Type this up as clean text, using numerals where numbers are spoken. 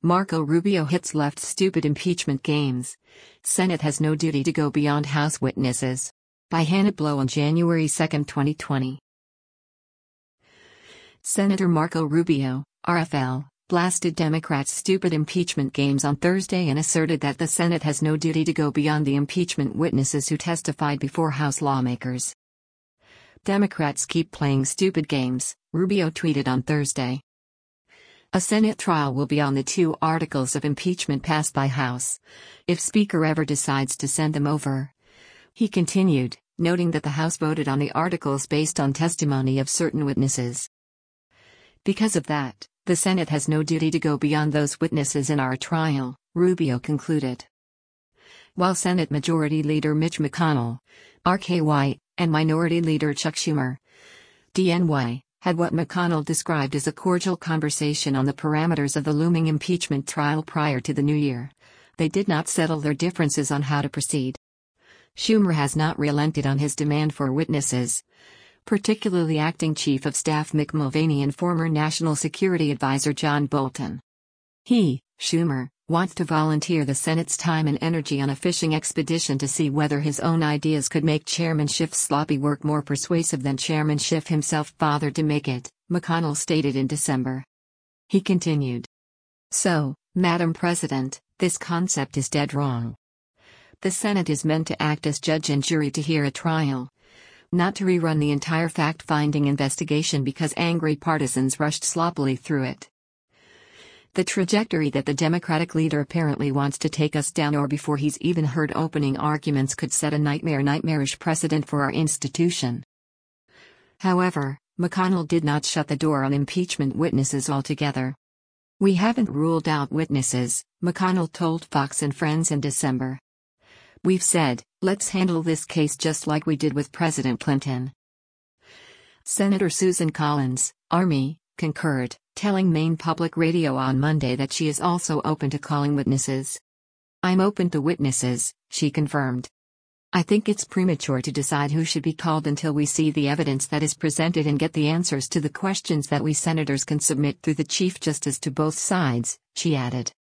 Marco Rubio hits left stupid impeachment games. Senate has no duty to go beyond House witnesses. By Hannah Blow on January 2, 2020. Senator Marco Rubio, RFL, blasted Democrats' stupid impeachment games on Thursday and asserted that the Senate has no duty to go beyond the impeachment witnesses who testified before House lawmakers. Democrats keep playing stupid games, Rubio tweeted on Thursday. A Senate trial will be on the 2 articles of impeachment passed by House, if Speaker ever decides to send them over. He continued, noting that the House voted on the articles based on testimony of certain witnesses. Because of that, the Senate has no duty to go beyond those witnesses in our trial, Rubio concluded. While Senate Majority Leader Mitch McConnell, RKY, and Minority Leader Chuck Schumer, DNY, had what McConnell described as a cordial conversation on the parameters of the looming impeachment trial prior to the new year, they did not settle their differences on how to proceed. Schumer has not relented on his demand for witnesses, particularly Acting Chief of Staff Mick Mulvaney and former National Security Advisor John Bolton. He, Schumer, wants to volunteer the Senate's time and energy on a fishing expedition to see whether his own ideas could make Chairman Schiff's sloppy work more persuasive than Chairman Schiff himself bothered to make it, McConnell stated in December. He continued. So, Madam President, this concept is dead wrong. The Senate is meant to act as judge and jury to hear a trial, not to rerun the entire fact-finding investigation because angry partisans rushed sloppily through it. The trajectory that the Democratic leader apparently wants to take us down or before he's even heard opening arguments could set a nightmarish precedent for our institution. However, McConnell did not shut the door on impeachment witnesses altogether. We haven't ruled out witnesses, McConnell told Fox and Friends in December. We've said, let's handle this case just like we did with President Clinton. Senator Susan Collins, Army, concurred, telling Maine Public Radio on Monday that she is also open to calling witnesses. I'm open to witnesses, she confirmed. I think it's premature to decide who should be called until we see the evidence that is presented and get the answers to the questions that we senators can submit through the Chief Justice to both sides, she added.